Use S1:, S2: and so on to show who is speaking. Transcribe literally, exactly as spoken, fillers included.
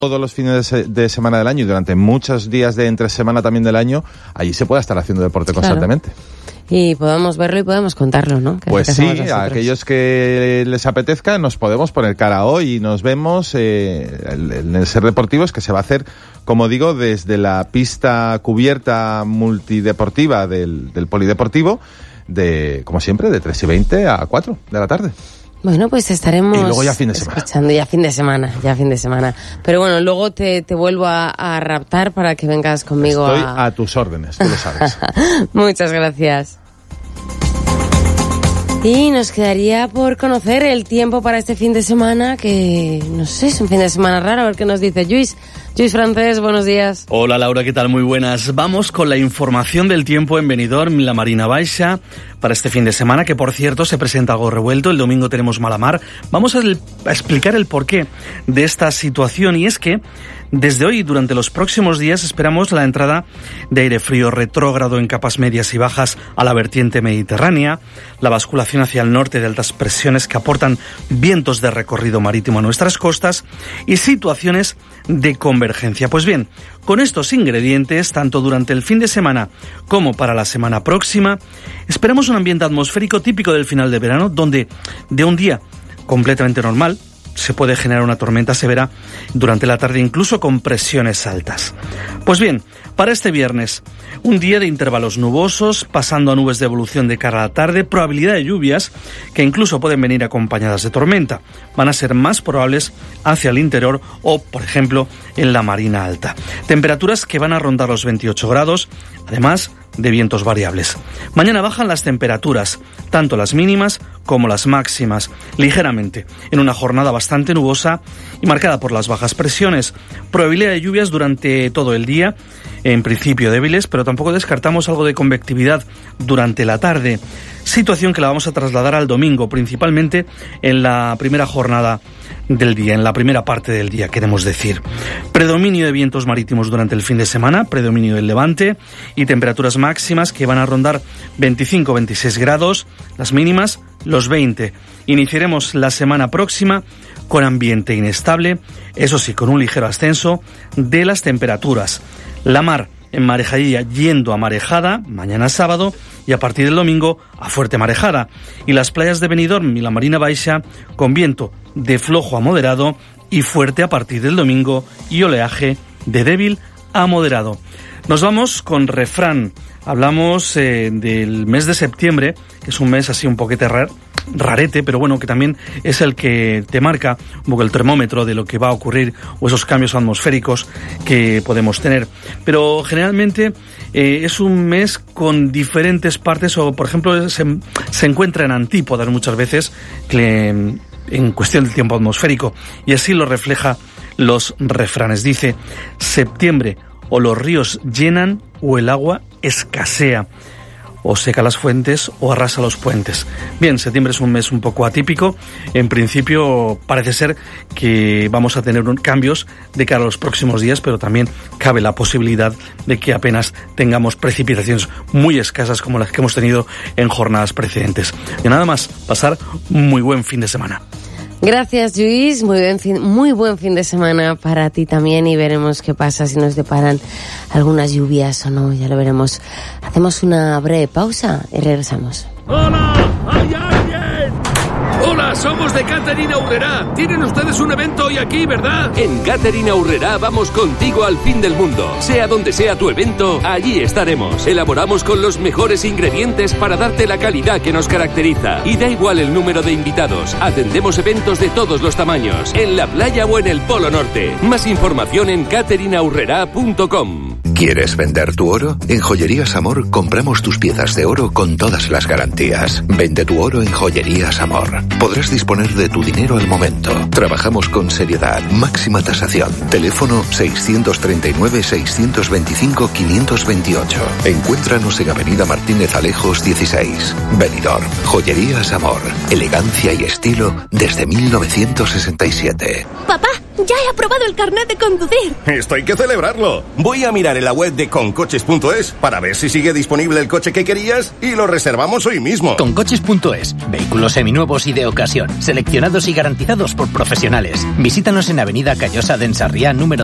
S1: todos los fines de, se- de semana del año y durante muchos días de entre semana también del año, allí se pueda estar haciendo deporte
S2: Claro.
S1: constantemente.
S2: Y podemos verlo y podemos contarlo, ¿no? Que es
S1: Pues
S2: lo que
S1: sí,
S2: hacemos
S1: a
S2: nosotros.
S1: aquellos que les apetezca nos podemos poner cara hoy y nos vemos eh, en el Ser Deportivos, que se va a hacer, como digo, desde la pista cubierta multideportiva del, del Polideportivo, de, como siempre, de tres y veinte a cuatro de la tarde.
S2: Bueno, pues estaremos
S1: Y luego ya fin de semana.
S2: escuchando ya fin de semana, ya fin de semana. Pero bueno, luego te, te vuelvo a, a raptar para que vengas conmigo
S1: Estoy
S2: a...
S1: a tus órdenes, tú lo sabes.
S2: Muchas gracias. Y nos quedaría por conocer el tiempo para este fin de semana, que no sé, es un fin de semana raro, a ver qué nos dice Lluís. Lluís Francés, buenos días.
S3: Hola Laura, ¿qué tal? Muy buenas. Vamos con la información del tiempo en Benidorm, la Marina Baixa, para este fin de semana, que por cierto se presenta algo revuelto. El domingo tenemos mala mar. Vamos a, el, a explicar el porqué de esta situación, y es que desde hoy, durante los próximos días, esperamos la entrada de aire frío retrógrado en capas medias y bajas a la vertiente mediterránea, la basculación hacia el norte de altas presiones que aportan vientos de recorrido marítimo a nuestras costas y situaciones de convergencia. Pues bien, con estos ingredientes, tanto durante el fin de semana como para la semana próxima, esperamos un ambiente atmosférico típico del final de verano, donde de un día completamente normal se puede generar una tormenta severa durante la tarde, incluso con presiones altas. Pues bien, para este viernes, un día de intervalos nubosos, pasando a nubes de evolución de cara a la tarde, probabilidad de lluvias que incluso pueden venir acompañadas de tormenta. Van a ser más probables hacia el interior o, por ejemplo, en la Marina Alta. Temperaturas que van a rondar los veintiocho grados, además de vientos variables. Mañana bajan las temperaturas, tanto las mínimas como las máximas, ligeramente, en una jornada bastante nubosa y marcada por las bajas presiones. Probabilidad de lluvias durante todo el día, en principio débiles, pero tampoco descartamos algo de convectividad durante la tarde. Situación que la vamos a trasladar al domingo, principalmente en la primera jornada del día, en la primera parte del día, queremos decir. Predominio de vientos marítimos durante el fin de semana, predominio del levante y temperaturas máximas que van a rondar veinticinco a veintiséis grados, las mínimas los veinte. Iniciaremos la semana próxima con ambiente inestable, eso sí, con un ligero ascenso de las temperaturas. La mar en marejadilla yendo a marejada mañana sábado y a partir del domingo a fuerte marejada. Y las playas de Benidorm y la Marina Baixa con viento de flojo a moderado y fuerte a partir del domingo y oleaje de débil a moderado. Nos vamos con refrán. Hablamos eh, del mes de septiembre, que es un mes así un poquete raro, rarete, pero bueno, que también es el que te marca un poco el termómetro de lo que va a ocurrir o esos cambios atmosféricos que podemos tener. Pero generalmente eh, es un mes con diferentes partes, o por ejemplo se, se encuentra en antípodas muchas veces que, en cuestión del tiempo atmosférico, y así lo refleja los refranes. Dice: septiembre, o los ríos llenan o el agua escasea, o seca las fuentes o arrasa los puentes. Bien, septiembre es un mes un poco atípico. En principio parece ser que vamos a tener cambios de cara a los próximos días, pero también cabe la posibilidad de que apenas tengamos precipitaciones muy escasas como las que hemos tenido en jornadas precedentes. Y nada más, pasar muy buen fin de semana.
S2: Gracias, Lluís. Muy buen fin, muy buen fin de semana para ti también, y veremos qué pasa, si nos deparan algunas lluvias o no, ya lo veremos. Hacemos una breve pausa y regresamos.
S4: ¡Hola! ¿Hay alguien? ¡Hola! Somos de Catering Aurrerá. Tienen ustedes un evento hoy aquí, ¿verdad?
S5: En Catering Aurrerá vamos contigo al fin del mundo. Sea donde sea tu evento, allí estaremos. Elaboramos con los mejores ingredientes para darte la calidad que nos caracteriza. Y da igual el número de invitados. Atendemos eventos de todos los tamaños, en la playa o en el Polo Norte. Más información en catering aurrerá punto com.
S6: ¿Quieres vender tu oro? En Joyerías Amor compramos tus piezas de oro con todas las garantías. Vende tu oro en Joyerías Amor. Podrás disponer de tu dinero al momento. Trabajamos con seriedad, máxima tasación. Teléfono seiscientos treinta y nueve, seiscientos veinticinco, quinientos veintiocho. Encuéntranos en Avenida Martínez Alejos dieciséis. Benidorm. Joyerías Amor. Elegancia y estilo desde mil novecientos sesenta y siete.
S7: Papá, Ya he aprobado el carnet de conducir.
S8: Esto hay que celebrarlo. Voy a mirar en la web de concoches punto es para ver si sigue disponible el coche que querías y lo reservamos hoy mismo.
S9: Concoches punto es. Vehículos seminuevos y de ocasión, seleccionados y garantizados por profesionales. Visítanos en Avenida Callosa de Ensarriá, número